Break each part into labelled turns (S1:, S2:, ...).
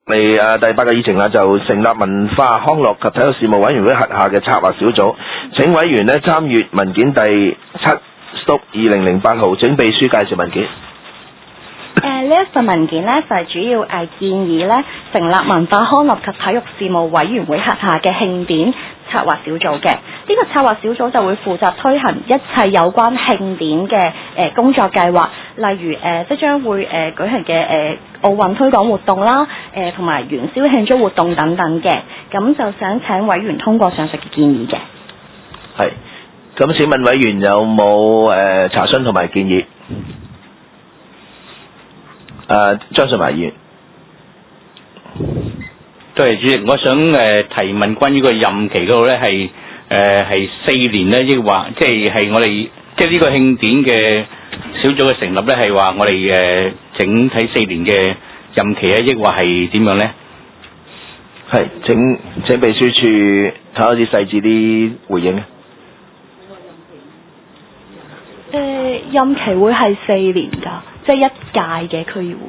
S1: 第8個議程啦，就成立文化康樂及體育事務委員會轄下嘅策劃小組，請委員呢參閱文件第7/2008號，請秘書介紹文件。
S2: 呢一份文件呢，就係主要建議呢成立文化康樂及體育事務委員會轄下嘅慶典策劃小組嘅。呢個策劃小組就會負責推行一切有關慶典嘅工作計劃，例如即將會舉行嘅奧運推廣活動啦，同埋元宵慶祝活動等等嘅。咁就想請委員通過上述嘅建議嘅。
S1: 係，咁請問委員有冇查詢同埋建議？張順華議員。
S3: 多謝主席，我想提問關於個任期嗰度咧係4年咧，抑或即係我哋即係呢個慶典嘅小組嘅成立咧，係話我哋整體4年嘅任期啊，抑或係點樣咧？
S1: 係，請秘書處睇下啲細緻啲回應。
S2: 任期會係4年㗎，即係一屆嘅區議會。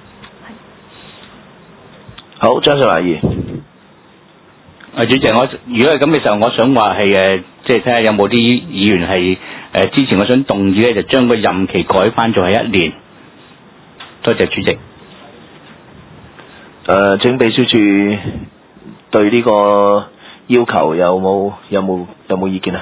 S1: 好，張順華議員。
S3: 主席，如果係咁嘅時候，我想話係即係睇下有冇啲議員係之前我想動議咧，就將個任期改翻做係1年。多謝主席。
S1: 請秘書處對呢個要求有冇意見啊？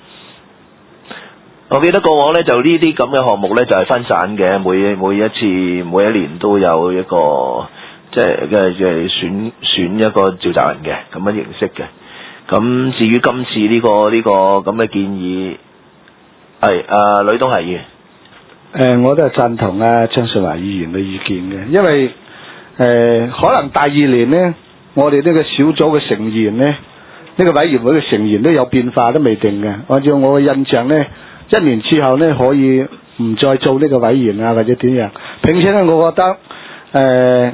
S1: 我記得過往咧就呢啲咁嘅項目咧就係分散嘅，每一年都有一個即係選一個召集人嘅咁樣形式嘅。咁至於今次呢個咁嘅建議，係呂東係議員。
S4: 我都係贊同張順華議員嘅意見嘅，因為可能第2年呢，我哋呢個小組嘅成員呢，呢個委員會嘅成員都有變化都未定嘅。按照我嘅印象呢，1年之後呢，可以唔再做呢個委員啊，或者點樣？並且呢，我覺得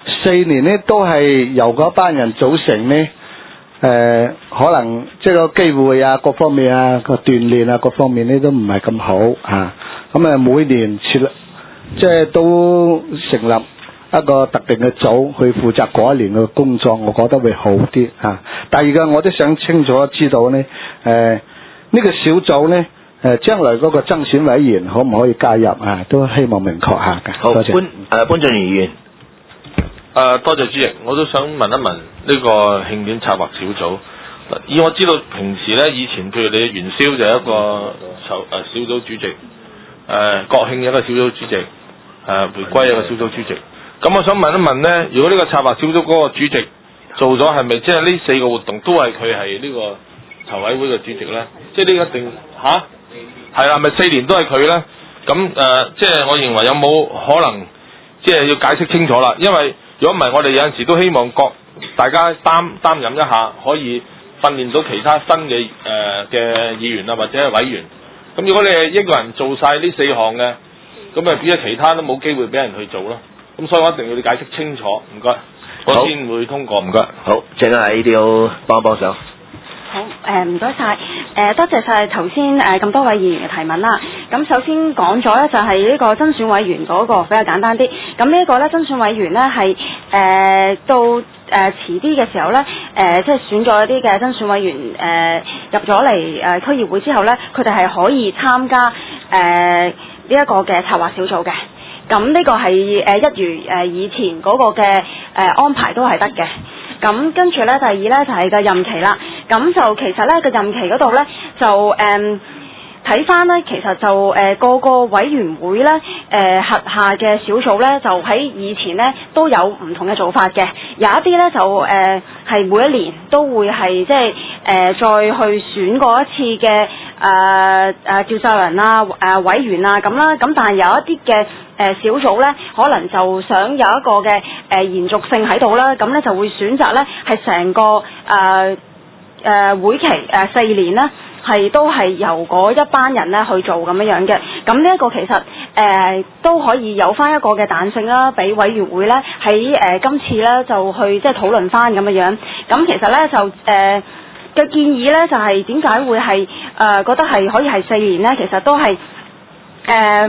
S4: 4年呢都係由嗰班人組成呢，可能即係個機會啊，各方面啊，個鍛鍊啊，各方面呢都唔係咁好啊。咁每年設立即係都成立一個特定嘅組去負責嗰一年嘅工作，我覺得會好啲啊。第二個我都想清楚知道呢，呢個小組呢。將來嗰個增選委員可唔可以加入啊？都希望明確下嘅。
S1: 好，
S4: 多謝。
S1: 潘俊賢議員。
S5: 多謝主席，我都想問一問呢個慶典策劃小組。以我知道平時咧，以前譬如你元宵就係一個小組主席，國慶一個小組主席，回歸一個小組主席。咁我想問一問咧，如果呢個策劃小組嗰個主席做咗，係咪即係呢4個活動都係佢係呢個籌委會嘅主席咧？即係呢一定嚇？係啦，咪4年都係佢咧？咁即係我認為有冇可能，即係要解釋清楚啦。因為如果唔係，我哋有陣時都希望大家擔任一下，可以訓練到其他新嘅議員啊，或者係委員。咁如果你係一個人做晒呢4項嘅，咁啊變咗其他都冇機會俾人去做咯。咁所以我一定要你解釋清楚，唔該，我先會通過。唔該。
S1: 好，請喺呢度幫手。
S2: 好，唔該晒，多謝晒頭先咁多位議員嘅提問啦。咁首先講咗咧，就係呢個增選委員嗰個比較簡單啲。咁呢一個咧，增選委員咧係到遲啲嘅時候咧，即係選咗一啲嘅增選委員入咗嚟區議會之後咧，佢哋係可以參加呢一個嘅策劃小組嘅。咁呢個係一如以前嗰個嘅安排都係得嘅。咁跟住咧，第二咧就係個任期啦。咁就其實咧個任期嗰度咧就睇翻咧，其實就個個委員會咧轄下嘅小組咧，就喺以前咧都有唔同嘅做法嘅。有一啲咧就係每一年都會係即係再去選過一次嘅召集人啊委員啊咁啦。咁但係有一啲嘅小組咧，可能就想有一個嘅延續性喺度啦。咁咧就會選擇咧係成個會期4年咧。都係由嗰一班人咧去做咁樣嘅，咁呢一個其實都可以有翻一個嘅彈性啦，俾委員會咧喺今次咧就去即係討論翻咁樣。咁其實咧就嘅建議咧就係點解會係覺得係可以係4年咧？其實都係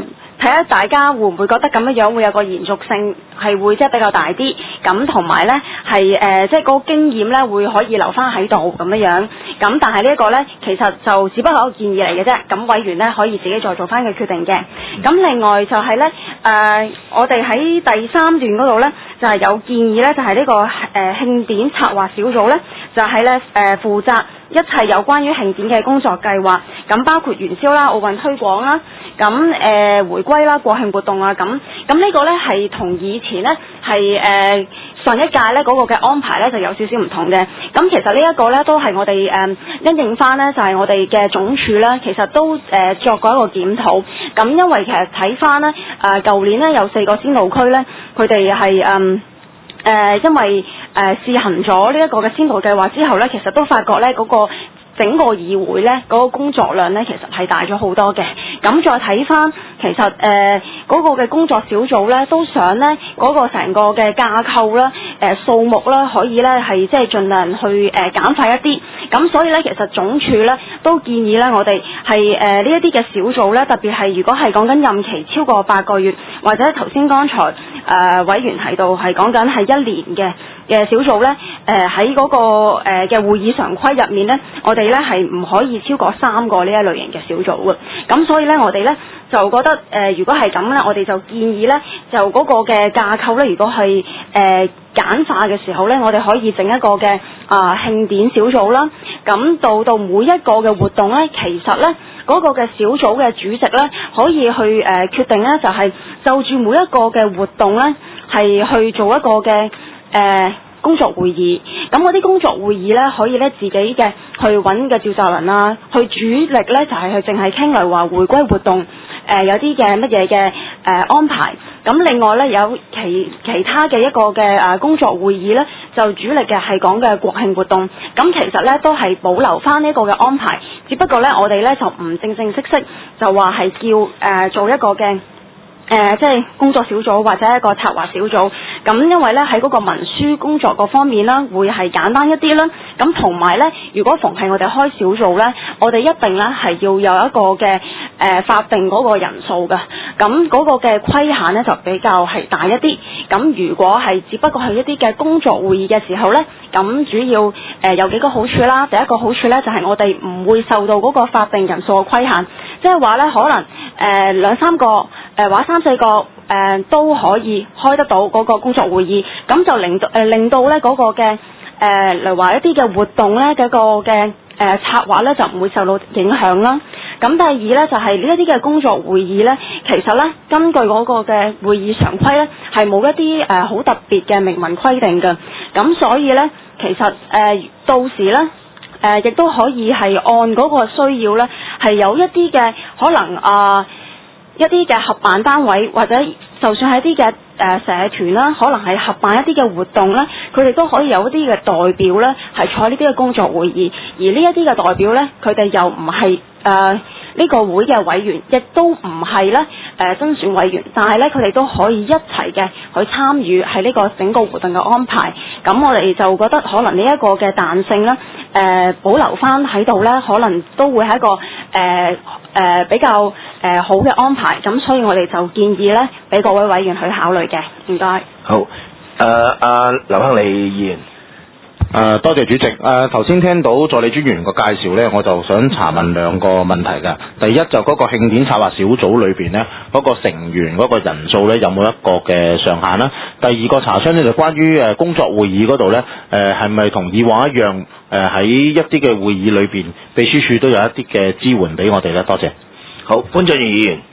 S2: 睇下大家會唔會覺得咁樣會有個延續性，係會即係比較大啲。咁同埋呢係即係嗰個經驗呢會可以留翻喺度咁樣。咁但係呢一個呢，其實就只不過係一個建議嚟嘅啫。咁委員呢可以自己再做翻個決定嘅。咁另外就係呢，我哋喺第3段嗰度呢，就係有建議呢，就係呢個慶典策劃小組呢，就係呢負責一切有關於慶典嘅工作計劃，咁包括元宵啦、奧運推廣啦、咁回歸啦、國慶活動啊，咁呢個呢係同以前呢係上一屆呢嗰個嘅安排呢就有少少唔同嘅。咁其實呢一個呢都係我哋因應翻呢，就係我哋嘅總署呢，其實都作過一個檢討。咁因為其實睇翻呢，舊年呢有4個先導區呢，佢哋係因為試行咗呢一個嘅先導計劃之後呢，其實都發覺呢嗰個整個議會呢嗰個工作量呢，其實係大咗好多嘅。咁再睇翻，其實嗰個嘅工作小組呢，都想呢嗰個成個嘅架構啦、數目啦，可以呢係即係盡量去減快一啲。咁所以呢，其實總署呢都建議呢，我哋係呢一啲嘅小組呢，特別係如果係講緊任期超過8個月，或者頭先剛才委員提到係講緊係1年嘅小組呢，喺嗰個嘅會議常規入面呢，我哋呢係唔可以超過3個呢一類型嘅小組嘅。咁所以呢，我哋呢就覺得如果係咁呢，我哋就建議呢，就嗰個嘅架構呢，如果係簡化嘅時候呢，我哋可以整一個嘅慶典小組啦。咁到每一個嘅活動呢，其實呢嗰個嘅小組嘅主席呢，可以去決定呢，就係就住每一個嘅活動呢，係去做一個嘅工作會議。咁嗰啲工作會議呢，可以呢自己嘅去揾嘅召集人啦，去主力呢，就係去淨係傾嚟話回歸活動有啲嘅乜嘢嘅安排。咁另外呢，有其他嘅一個嘅工作會議呢，就主力嘅係講嘅國慶活動。咁其實呢，都係保留翻呢個嘅安排，只不過呢，我哋呢就唔正式就話係叫做一個嘅即係工作小組或者一個策劃小組。咁因為呢，喺嗰個文書工作嗰方面啦，會係簡單一啲啦。咁同埋呢，如果逢係我哋開小組呢，我哋一定呢係要有一個嘅法定嗰個人數㗎。咁嗰個嘅規限呢，就比較係大一啲。咁如果係只不過係一啲嘅工作會議嘅時候呢，咁主要有幾個好處啦。第一個好處呢，就係我哋唔會受到嗰個法定人數嘅規限，即係話呢，可能2-3個或者3-4個都可以開得到嗰個工作會議。咁就令到呢嗰個嘅例如話一啲嘅活動呢，嗰個嘅策劃呢，就唔會受到影響啦。咁第二呢，就係呢一啲嘅工作會議呢，其實呢，根據嗰個嘅會議常規呢，係冇一啲好特別嘅明文規定嘅。咁所以呢，其實到時呢，亦都可以係按嗰個需要呢，係有一啲嘅可能一啲嘅合辦單位或者就算係一啲嘅社團啦，可能係合辦一啲嘅活動咧，佢哋都可以有一啲嘅代表咧，係坐呢啲嘅工作會議。而呢一啲嘅代表咧，佢哋又唔係呢個會嘅委員，亦都唔係咧甄選委員，但係咧佢哋都可以一齊嘅去參與喺呢個整個活動嘅安排。咁我哋就覺得可能呢一個嘅彈性咧，保留翻喺度咧，可能都會係一個比較好嘅安排。咁所以我哋就建議咧，俾各位委員去考慮嘅。唔該。
S1: 好，劉亨利議員。
S6: 多謝主席。頭先聽到助理專員個介紹呢，我就想查問2個問題㗎。第一就嗰個慶典策劃小組裏邊呢，嗰個成員嗰個人數呢，有冇一個嘅上限啦？第二個查詢呢，就關於工作會議嗰度呢，係咪同以往一樣？喺一啲嘅會議裏邊，秘書處都有一啲嘅支援俾我哋呢？多謝。
S1: 好，潘俊賢議員。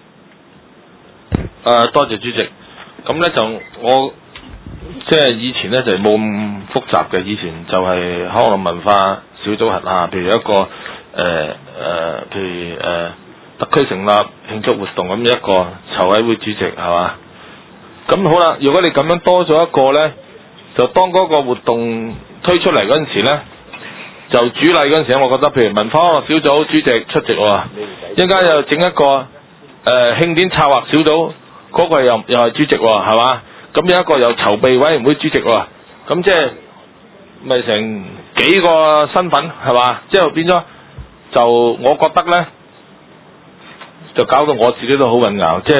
S5: 多謝主席。咁呢，就我即係以前呢，就冇咁複雜嘅，以前就係康樂文化小組轄下，譬如一個譬如特區成立慶祝活動咁一個籌委會主席係嘛？咁好啦，如果你咁樣多咗一個呢，就當嗰個活動推出嚟嗰陣時呢，就主禮嗰陣時，我覺得譬如文化康樂小組主席出席喎，一陣間又整一個慶典策劃小組，嗰個又係主席喎，係嘛？咁有一個又籌備委員會主席喎，咁即係咪成幾個身份係嘛？即係變咗就我覺得呢，就搞到我自己都好混淆。即係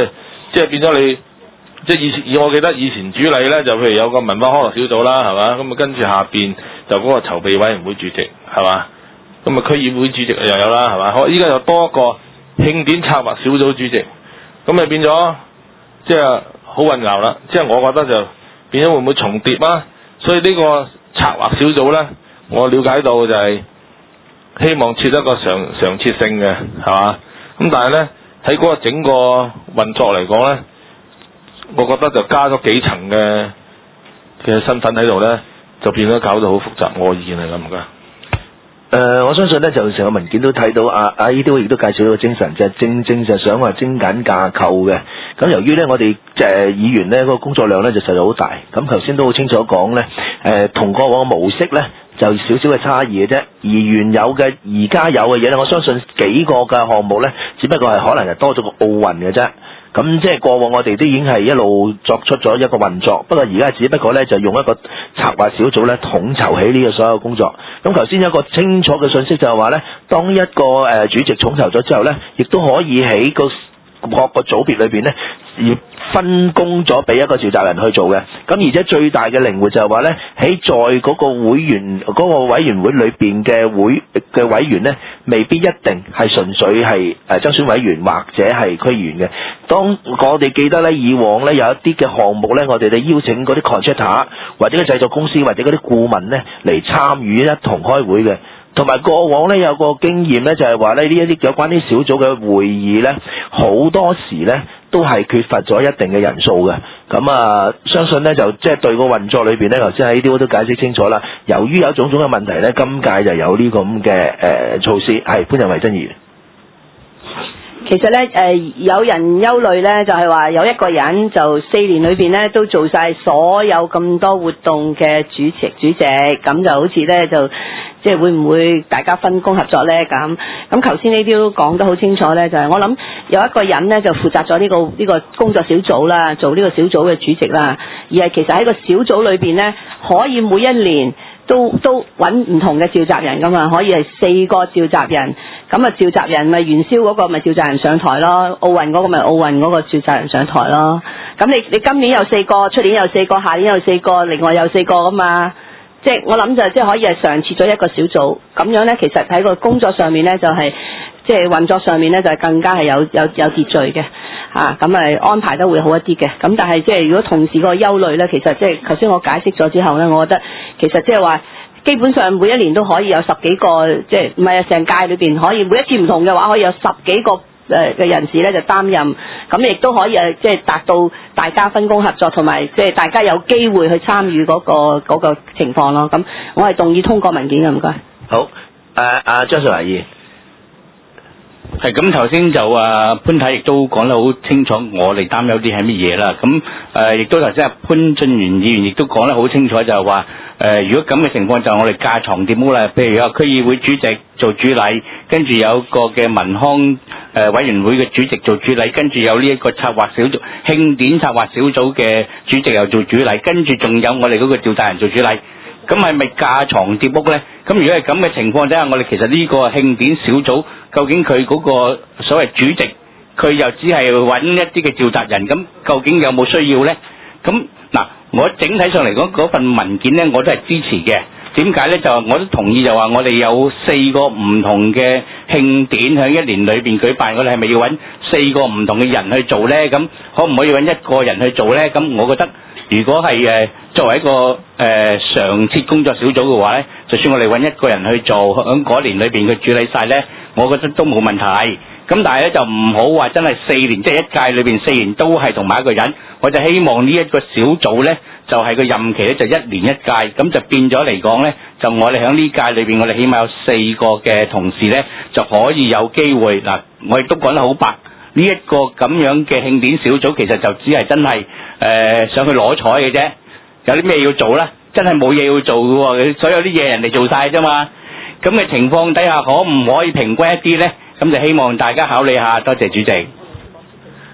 S5: 即係變咗你，即係以我記得以前主禮咧，就譬如有個文化康樂小組啦，係嘛？咁啊跟住下邊就嗰個籌備委員會主席係嘛？咁啊區議會主席又有啦係嘛？好，依家又多一個慶典策劃小組主席，咁咪變咗即係好混淆啦。即係我覺得就變咗會唔會重疊啊？所以呢個策劃小組咧，我了解到就係希望設一個常設性嘅係嘛？咁但係咧喺嗰個整個運作嚟講咧，我覺得就加咗幾層嘅身份喺度咧，就變咗搞到好複雜。我意見係咁㗎。
S1: 我相信咧就成個文件都睇到呢啲亦都介紹到個精神，就係正正就想話精簡架構嘅。咁由於咧我哋議員咧嗰個工作量咧就實在好大，咁頭先都好清楚講咧，同過往嘅模式咧就少少嘅差異嘅啫。而原有嘅而家有嘅嘢咧，我相信幾個嘅項目咧，只不過係可能係多咗個奧運嘅啫。咁即係過往我哋都已經係一路作出咗一個運作，不過而家只不過咧就用一個策劃小組咧統籌起呢個所有工作。咁頭先有一個清楚嘅信息就係話咧，當一個主席統籌咗之後咧，亦都可以喺各個組別裏邊咧，而分工咗俾一個召集人去做嘅。咁而且最大嘅靈活就係話咧，喺在嗰個會員嗰個委員會裏邊嘅委員咧，未必一定係純粹係爭選委員或者係區議員嘅。當我哋記得咧，以往咧有一啲嘅項目咧，我哋邀請嗰啲 contractor 或者個製作公司或者嗰啲顧問咧嚟參與一同開會嘅。同埋過往咧有個經驗咧，就係話咧呢一啲有關啲小組嘅會議咧，好多時咧都係缺乏咗一定嘅人數嘅。咁相信咧就即係對個運作裏邊咧，頭先喺呢啲都解釋清楚啦。由於有種種嘅問題咧，今屆就有呢個咁嘅措施。係潘仁維真議員。
S7: 其實咧，有人憂慮咧，就係話有一個人就4年裏邊咧都做晒所有咁多活動嘅主席，咁就好似咧就即係會唔會大家分工合作咧咁？咁頭先呢啲都講得好清楚咧，就係我諗有一個人咧就負責咗呢個工作小組啦，做呢個小組嘅主席啦，而係其實喺個小組裏邊咧，可以每一年都揾唔同嘅召集人噶嘛，可以係4個召集人。咁召集人咪元宵嗰個咪召集人上台咯，奧運嗰個咪奧運嗰個召集人上台咯。咁你今年有4個，出年有4個，下年有4個，另外有4個噶嘛。即係我諗就即係可以係常設咗一個小組，咁樣咧其實喺個工作上面咧就係即係運作上面咧就係更加係有秩序嘅咁咪安排得會好一啲嘅。咁但係即係如果同事個憂慮咧，其實即係頭先我解釋咗之後咧，我覺得其實即係話。基本上每一年都可以有10幾個，即係唔係成屆裏邊可以每一次唔同嘅話，可以有10幾個嘅人士咧就擔任，咁亦都可以即係達到大家分工合作，同埋即係大家有機會去參與嗰個情況咯。咁我係動議通過文件嘅，唔該。
S1: 好，張瑞華議員。
S3: 係咁，頭先就潘太亦都講得好清楚，我哋擔憂啲係乜嘢啦。咁亦都頭先潘俊源議員亦都講得好清楚，就係話如果咁嘅情況，就我哋架床疊屋啦。譬如有區議會主席做主禮，跟住有個嘅民康委員會嘅主席做主禮，跟住有呢一個策劃小組慶典策劃小組嘅主席又做主禮，跟住仲有我哋嗰個召集人做主禮。咁係咪架床疊屋呢？咁如果係咁嘅情況底下，我哋其實呢個慶典小組究竟佢嗰個所謂主席，佢又只係揾一啲嘅召集人，咁究竟有冇需要呢？咁嗱，我整體上嚟講嗰份文件呢，我都係支持嘅。點解呢？就我都同意，就話我哋有4個唔同嘅慶典喺一年裏邊舉辦，我哋係咪要揾4個唔同嘅人去做呢？咁可唔可以揾一個人去做呢？咁我覺得如果係作為一個常設工作小組嘅話呢，就算我哋揾一個人去做，喺嗰年裏邊佢處理晒呢，我覺得都冇問題。咁但係咧就唔好話真係4年，即係一屆裏邊4年都係同埋一個人。我就希望呢一個小組呢，就係個任期咧就1年1屆，咁就變咗嚟講呢，就我哋喺呢屆裏邊，我哋起碼有4個嘅同事呢，就可以有機會嗱，我亦都講得好白，呢一個咁樣嘅慶典小組其實就只係真係上去攞彩嘅啫。有啲咩要做呢？真係冇嘢要做嘅喎，所有啲嘢人哋做晒啫嘛。咁嘅情況底下，可唔可以平均一啲呢？咁就希望大家考慮下。多謝主席。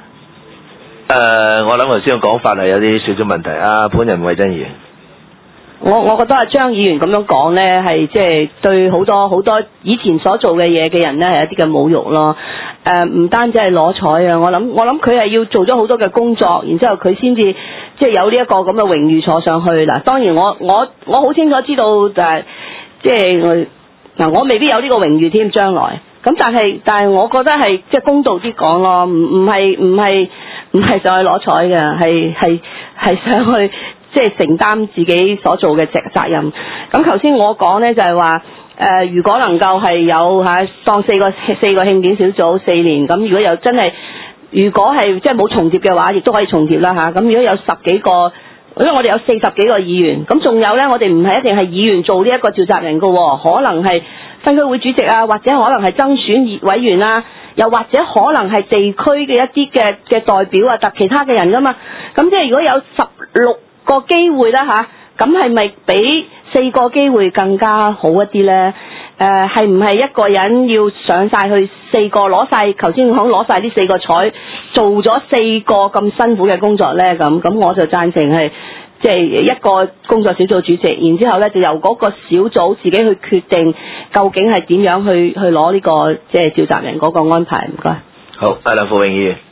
S1: 我諗頭先嘅講法係有啲少少問題。潘仁維真議員。
S7: 我覺得阿張議員咁樣講呢，係即係對好多以前所做嘅嘢嘅人呢，係一啲嘅侮辱咯。唔單止係攞彩啊，我諗佢係要做咗好多嘅工作，然之後佢先至即係有呢一個咁嘅榮譽坐上去嗱。當然我好清楚知道即係我未必有呢個榮譽添將來。咁但係我覺得係即係公道啲講咯，唔係上去攞彩嘅，係上去。即係承擔自己所做嘅責任。咁頭先我講呢，就係話，如果能夠係有當四個慶典小組4年，咁如果又真係，如果係即係冇重疊嘅話，亦都可以重疊啦嚇。咁如果有10幾個，因為我哋有40幾個議員，咁仲有呢，我哋唔係一定係議員做呢一個召集人㗎喎，可能係分區會主席啊，或者可能係增選委員啊，又或者可能係地區嘅一啲嘅代表啊，其他嘅人㗎嘛。咁即係如果有16個機會啦吓，咁係咪比4個機會更加好一啲呢？係唔係一個人要上晒去4個攞晒，頭先講攞晒呢4個彩，做咗4個咁辛苦嘅工作呢？咁我就贊成係即係一個工作小組主席，然之後呢就由嗰個小組自己去決定究竟係點樣去攞呢個即係召集人嗰個安排。唔該。
S1: 好，梁富榮議員。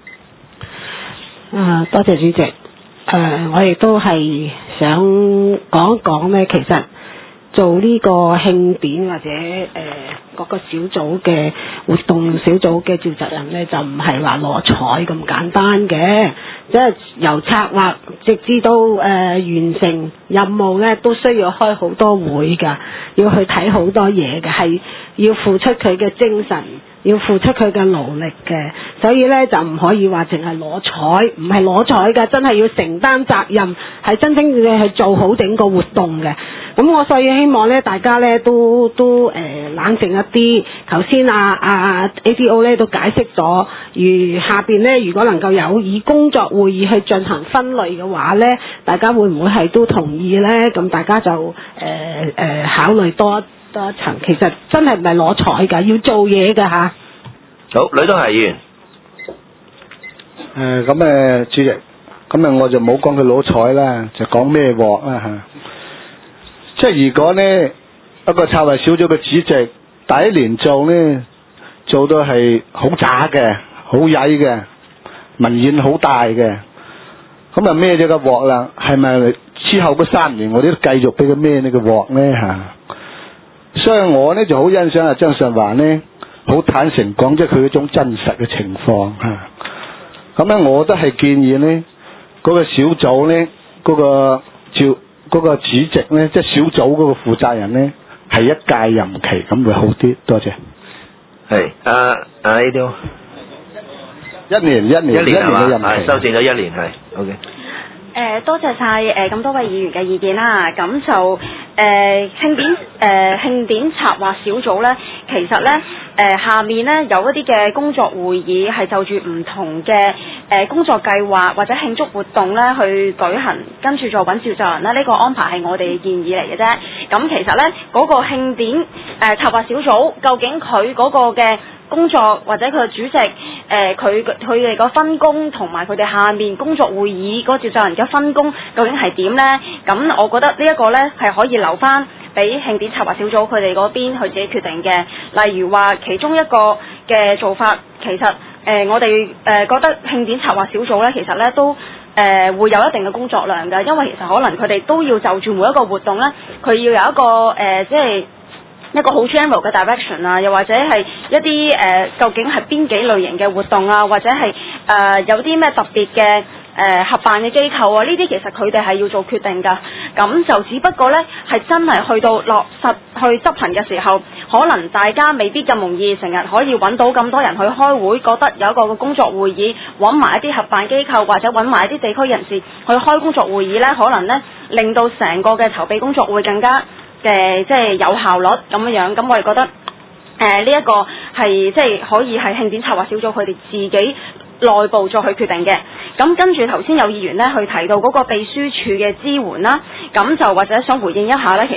S8: 多謝主席。我亦都係想講一講呢，其實做呢個慶典或者各個小組嘅活動小組嘅召集人呢，就唔係話攞彩咁簡單嘅，即係由策劃直至到完成任務呢，都需要開好多會㗎，要去睇好多嘢嘅，係要付出佢嘅精神。要付出佢嘅勞力嘅，所以呢就唔可以話淨係攞彩，唔係攞彩㗎，真係要承擔責任，係真正嘅去做好整個活動嘅。咁我所以希望呢大家呢都冷靜一啲。頭先ADO 呢都解釋咗，如下邊呢如果能夠有以工作會議去進行分類嘅話呢，大家會唔會係都同意呢？咁大家就考慮多一層，其實真係唔係攞彩㗎，要做嘢㗎吓。
S1: 好，呂東學議員。
S4: 主席，咁我就冇講佢攞彩啦，就講咩鑊啦嚇。即係如果呢一個策劃小組嘅主席第一年做呢，做到係好渣嘅、好曳嘅、民怨好大嘅，咁啊孭咗個鑊啦，係咪之後嗰3年我哋都繼續俾佢孭呢個鑊呢嚇？所以我呢就好欣賞阿張順華呢，好坦誠講出佢嗰種真實嘅情況嚇。咁咧，我都係建議呢嗰個小組呢，嗰個主席呢，即係小組嗰個負責人呢，係1屆任期，咁會好啲。多謝。係
S1: 呢啲
S4: 1年嘅任期，
S1: 修正咗1年係 OK。
S2: 多謝晒咁多位議員嘅意見啦。咁就慶典策劃小組呢，其實呢，下面呢有一啲嘅工作會議係就住唔同嘅工作計劃或者慶祝活動呢去舉行，跟住再揾召集人啦。呢個安排係我哋嘅建議嚟嘅啫。咁其實呢，嗰個慶典策劃小組究竟佢嗰個嘅工作或者佢嘅主席佢哋個分工同埋佢哋下面工作會議嗰個召集人嘅分工究竟係點呢？咁我覺得呢一個呢係可以留翻俾慶典策劃小組佢哋嗰邊去自己決定嘅。例如話其中一個嘅做法，其實我哋覺得慶典策劃小組呢，其實呢都會有一定嘅工作量㗎，因為其實可能佢哋都要就住每一個活動呢，佢要有一個即係一個好 general 嘅 direction 啊，又或者係一啲究竟係邊幾類型嘅活動啊，或者係有啲咩特別嘅合辦嘅機構啊，呢啲其實佢哋係要做決定㗎。咁就只不過呢，係真係去到落實去執行嘅時候，可能大家未必咁容易成日可以揾到咁多人去開會，覺得有一個工作會議揾埋一啲合辦機構或者揾埋一啲地區人士去開工作會議呢，可能呢令到成個嘅籌備工作會更加即係有效率咁樣。咁我哋覺得呢一個係即係可以係慶典策劃小組佢哋自己內部再去決定嘅。咁跟住頭先有議員呢去提到嗰個秘書處嘅支援啦，咁就或者想回應一下呢，其實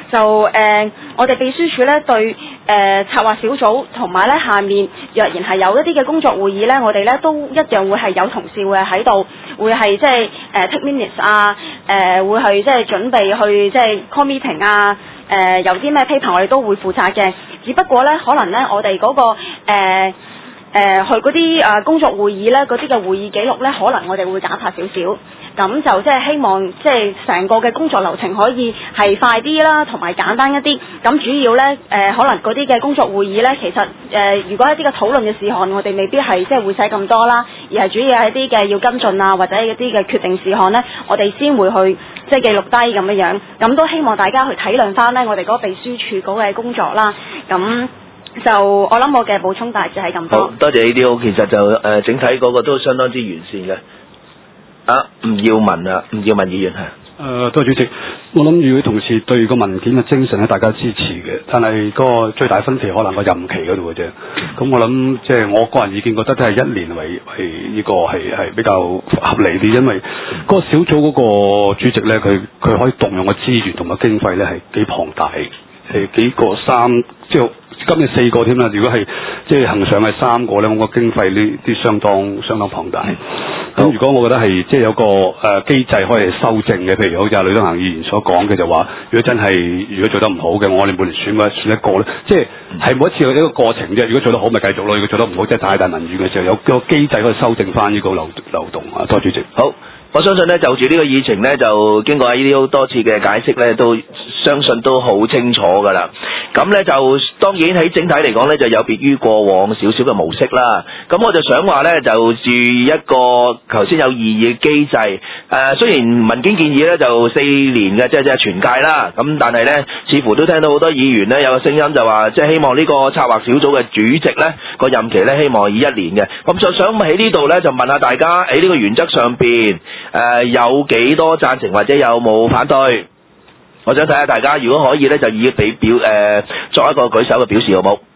S2: 就我哋秘書處咧對策劃小組同埋咧下面若然係有一啲嘅工作會議咧，我哋咧都一樣會係有同事會喺度，會係即係take minutes 啊，會係即係準備去即係 call meeting 啊，有啲咩 paper 我哋都會負責嘅。只不過咧，可能咧我哋嗰個去嗰啲工作會議咧，嗰啲嘅會議記錄咧，可能我哋會簡化少少。咁就即係希望即係成個嘅工作流程可以係快啲啦，同埋簡單一啲。咁主要咧可能嗰啲嘅工作會議咧，其實如果一啲嘅討論嘅事項，我哋未必係即係會寫咁多啦，而係主要係一啲嘅要跟進啊，或者一啲嘅決定事項咧，我哋先會去即係記錄低咁樣。咁都希望大家去體諒翻咧，我哋嗰個秘書處嗰嘅工作啦。咁就我諗我嘅補充大致係咁多。
S1: 好多謝呢啲，其實就整體嗰個都相當之完善嘅。吳耀文議員係。
S9: 多謝主席，我諗如果同事對個文件嘅精神咧，大家支持嘅，但係個最大分歧可能個任期嗰度嘅啫。咁我諗即係我個人意見覺得都係1年為呢個係比較合理啲，因為嗰個小組嗰個主席咧，佢可以動用嘅資源同埋經費咧係幾龐大，係幾個即係今日4個添啦。如果係即係行上係3個咧，我個經費呢啲相當龐大。咁如果我覺得係即係有個機制可以修正嘅，譬如好似阿呂東行議員所講嘅，就話如果真係如果做得唔好嘅，我哋每年選一個咧，即係每一次有一個過程啫。如果做得好咪繼續咯，如果做得唔好即係太大民怨嘅時候，有個機制可以修正翻呢個漏洞啊。多謝主席。
S1: 好，我相信咧就住呢個議程咧，就經過呢啲好多次嘅解釋咧，都相信都好清楚㗎啦。咁咧就當然喺整體嚟講咧，就有別於過往少少嘅模式啦。咁我就想話咧，就住一個頭先有異議嘅機制。雖然文件建議咧就4年嘅，即係全屆啦。咁但係咧，似乎都聽到好多議員咧有個聲音就話，即係希望呢個策劃小組嘅主席咧個任期咧希望以1年嘅。咁就想喺呢度咧就問下大家喺呢個原則上邊有幾多贊成或者有冇反對？我想睇下大家，如果可以咧，就以作一個舉手嘅表示，好冇？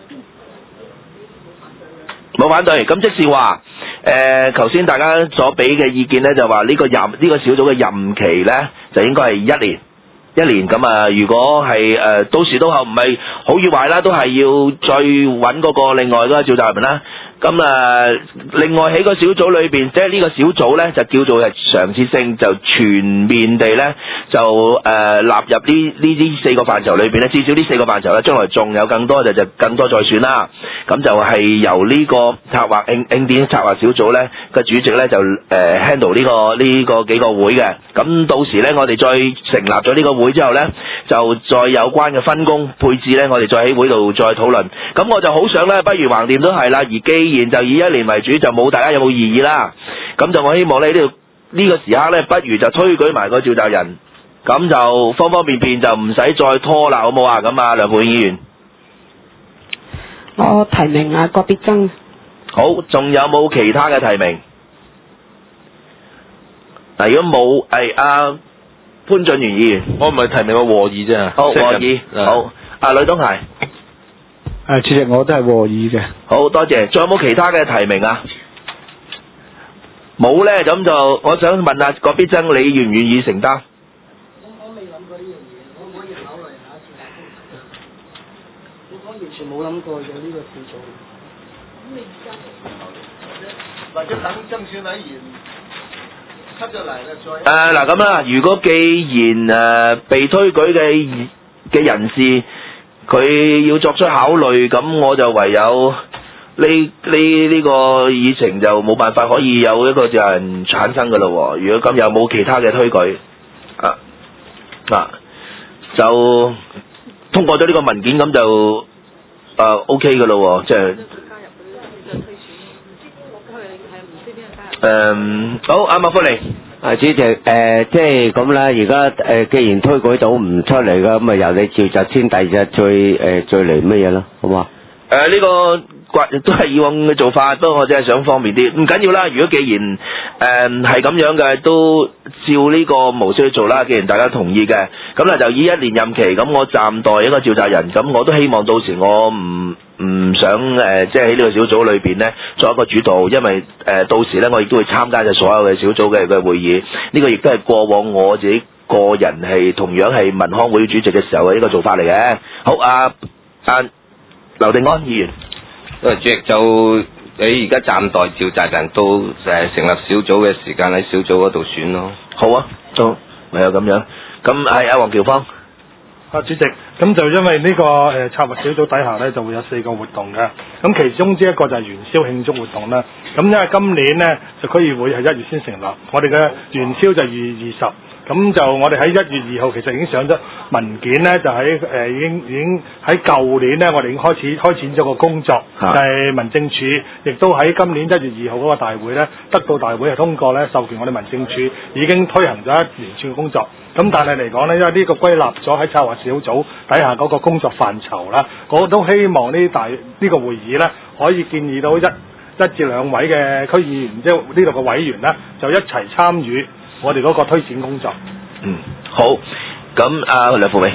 S1: 冇反對，咁即是話，頭先大家所俾嘅意見咧，就話呢個小組嘅任期咧，就應該係1年。1年咁啊！如果係到時到後唔係好與壞啦，都係要再揾嗰個另外嗰個召集人啦。咁另外喺個小組裏邊，即係呢個小組咧，就叫做係常設性，就全面地咧就納入呢4個範疇裏邊咧，至少呢4個範疇咧，將來仲有更多就更多再選啦。咁就係由呢個慶典策劃小組咧個主席咧就handle 呢個幾個會嘅。咁到時咧，我哋再成立咗呢個會之後咧，就再有關嘅分工配置咧，我哋再喺會度再討論。咁我就好想咧，不如橫掂都係啦。而既然就以1年為主，就冇大家有冇異議啦。咁就我希望咧呢個時刻咧，不如就推舉埋個召集人，咁就方便就唔使再拖啦，好冇啊？咁啊，梁沛英議員，
S8: 我提名郭必爭。
S1: 好，仲有冇其他嘅提名？嗱，如果冇，潘俊源議員，
S5: 我唔係提名個和議啫。
S1: 好，和議，好，呂東行。
S4: 主席，我都係和議嘅。
S1: 好多謝，仲有冇其他嘅提名啊？冇咧，咁就我想問下郭必爭，你願唔願意承擔？
S10: 我未諗過呢樣嘢，我可以考慮下一次。我完全冇諗過有呢個小組。咁你而家或者等爭選委員出咗嚟啦，再
S1: 嗱咁啦，如果既然被推舉嘅人士，佢要作出考慮，咁我就唯有呢個議程就冇辦法可以有一個就人產生噶咯。如果咁有冇其他嘅推舉就通過咗呢個文件，咁就OK 噶咯，即係好，阿麥福利。
S11: 主席，即係咁啦。而家既然推舉到唔出嚟噶，咁啊由你召集先，第二日再嚟乜嘢咯，好嘛？
S1: 呢個都係以往嘅做法，不過我真係想方便啲，唔緊要啦。如果既然係咁樣嘅，都照呢個模式去做啦。既然大家同意嘅，咁咧就以1年任期，咁我暫代一個召集人，咁我都希望到時我唔想即係喺呢個小組裏邊咧作一個主導，因為到時咧我亦都會參加晒所有嘅小組嘅會議。呢個亦都係過往我自己個人係同樣係民康會主席嘅時候嘅一個做法嚟嘅。好，劉定安議員，
S12: 主席就你而家暫代召集人到成立小組嘅時間喺小組嗰度選咯。
S1: 好啊，都唯有咁樣。咁係阿黃喬芳。
S13: 主席，咁就因為呢個策劃小組底下呢，就會有4個活動嘅，咁其中之一個就係元宵慶祝活動啦。咁因為今年呢，就區議會係1月先成立，我哋嘅元宵就2月20。咁就我哋喺1月2號其實已經上咗文件呢，就喺已經喺舊年呢，我哋已經開展咗個工作，就係民政處亦都喺今年1月2號嗰個大會呢，得到大會係通過呢，授權我哋民政處已經推行咗一連串嘅工作。咁但係嚟講呢，因為呢個歸納咗喺策劃小組底下嗰個工作範疇啦，我都希望呢個會議呢，可以建議到一至2位嘅區議員，即係呢度嘅委員呢，就一齊參與我哋嗰個推展工作。
S1: 好。咁梁富美。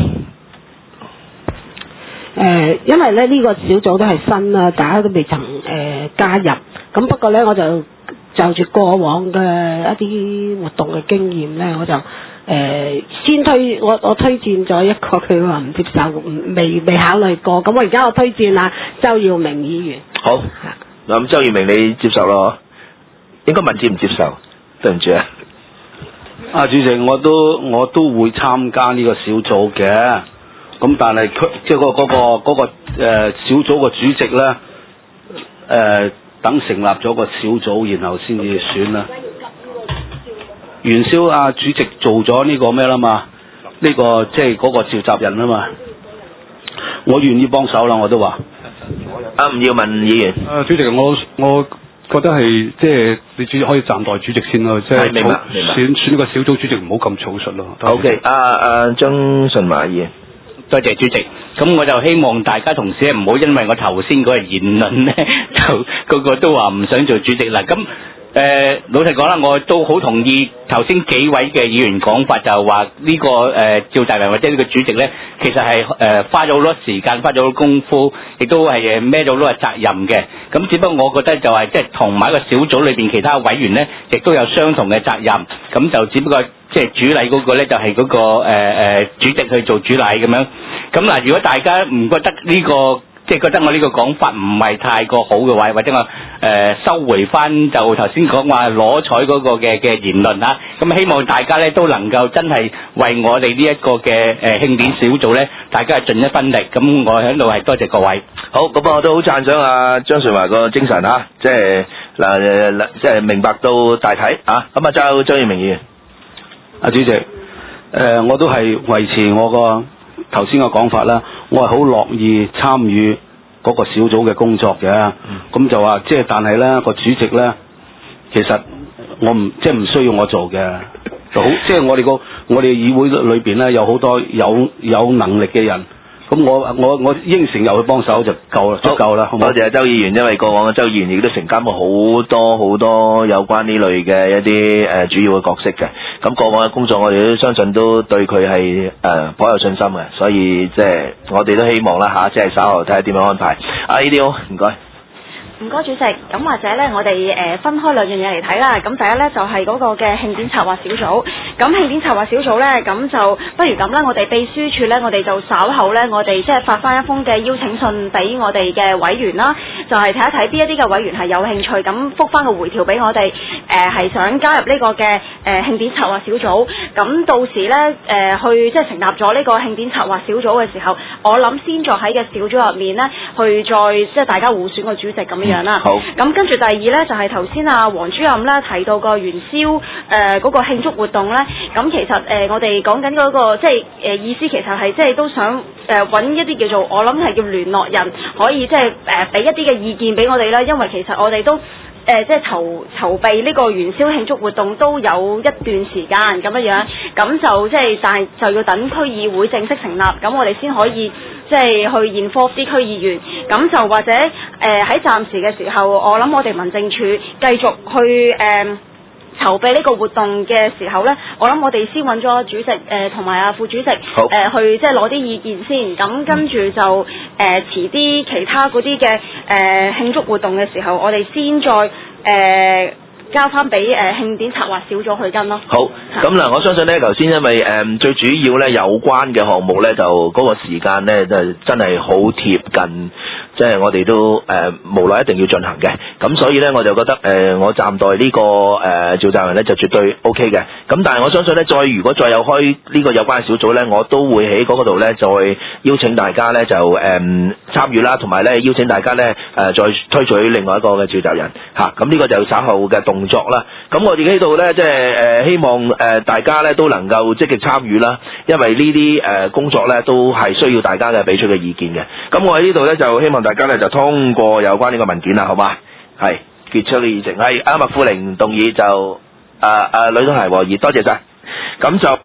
S8: 因為咧呢個小組都係新啦，大家都未曾加入。咁不過呢，我就住過往嘅一啲活動嘅經驗呢，我就先我推薦咗一個，佢話唔接受，未考慮過。咁我而家我推薦啊周耀明議員。
S1: 好。咁周耀明你接受咯？應該問接唔接受？對唔住啊。
S9: 主席，我都會參加呢個小組嘅，咁但係即係嗰個小組個主席咧，等成立咗個小組，然後先至選啦。元宵主席做咗呢個咩啦嘛？呢個即係嗰個召集人啊嘛，我願意幫手啦，我都話。
S1: 吳耀文議員。
S9: 主席，我覺得係即係你可以暫代主席先咯，即係選呢個小組主席唔好咁草率咯。
S1: OK，張順華議員，
S3: 多謝主席。咁我就希望大家同事唔好因為我頭先嗰個言論咧，就個個都話唔想做主席啦。咁老實講啦，我都好同意頭先幾位嘅議員講法，就係話呢個召集人或者呢個主席咧，其實係花咗好多時間，花咗好多功夫，亦都係孭咗好多責任嘅。咁只不過我覺得就係即係同埋一個小組裏邊其他委員咧，亦都有相同嘅責任。咁就只不過即係主禮嗰個咧，就係嗰個主席去做主禮咁樣。咁嗱，如果大家唔覺得呢個即係覺得我呢個講法唔係太過好嘅話，或者我收回翻就頭先講話攞彩嗰個嘅言論啦。咁希望大家咧都能夠真係為我哋呢一個嘅慶典小組咧，大家係盡一分力。咁我喺度係多謝各位。
S1: 好，咁我都好讚賞張順華個精神嚇，即係即係明白到大體嚇。咁周耀明議員，
S9: 主席，我都係維持我個頭先嘅講法啦，我係好樂意參與嗰個小組嘅工作嘅。咁就話即係，但係咧個主席咧，其實我唔需要我做嘅，就好即係我哋議會裏邊咧有好多有能力嘅人。咁我應承入去幫手就夠啦，足夠啦。
S1: 多謝周議員，因為過往嘅周議員亦都承擔過好多有關呢類嘅一啲主要嘅角色嘅。咁過往嘅工作，我哋都相信都對佢係頗有信心嘅，所以即係我哋都希望啦即係稍後睇下點樣安排。呢啲好，唔該。
S2: 唔該主席，咁或者呢，我哋分開兩樣嘢嚟睇啦。咁第一呢，就係嗰個嘅慶典策劃小組。咁慶典策劃小組呢，咁就不如咁啦，我哋秘書處呢，我哋就稍後呢，我哋即係發翻一封嘅邀請信俾我哋嘅委員啦，就係睇一睇邊一啲嘅委員係有興趣，咁覆翻個回條俾我哋，係想加入呢個嘅慶典策劃小組。咁到時呢，去即係成立咗呢個慶典策劃小組嘅時候，我諗先再喺嘅小組入面呢，去再即係大家互選個主席咁樣啦。
S1: 好。
S2: 咁跟住第二呢，就係頭先黃主任呢提到個元宵嗰個慶祝活動呢。咁其實我哋講緊嗰個即係意思，其實係即係都想揾一啲叫做我諗係叫聯絡人，可以即係俾一啲嘅意見俾我哋啦。因為其實我哋都即係籌備呢個元宵慶祝活動都有一段時間咁樣，咁就即係但係就要等區議會正式成立，咁我哋先可以即係去 involve 啲區議員，咁就或者喺暫時嘅時候，我諗我哋民政處繼續去籌備呢個活動嘅時候呢，我諗我哋先揾咗主席同埋副主席去即係攞啲意見先，咁跟住就遲啲其他嗰啲嘅慶祝活動嘅時候，我哋先再交翻俾慶典策劃小組去跟咯。
S1: 好，咁嗱，我相信咧，頭先因為最主要咧有關嘅項目咧，就嗰個時間咧就真係好貼近，即係我哋都無奈一定要進行嘅。咁所以咧，我就覺得我暫代呢個召集人咧就絕對 OK 嘅。咁但係我相信咧，如果再有開呢個有關嘅小組咧，我都會喺嗰度咧再邀請大家咧就參與啦，同埋咧邀請大家咧再推舉另外一個嘅召集人嚇。咁呢個就稍後嘅動作啦。咁我哋喺度咧即係希望大家咧都能夠積極參與啦，因為呢啲工作咧都係需要大家嘅俾出嘅意見嘅。咁我喺呢度咧就希望大家咧就通過有關呢個文件啦，好嘛？係結束呢議程，係阿麥富玲動議就呂東孩和議，多謝晒。咁就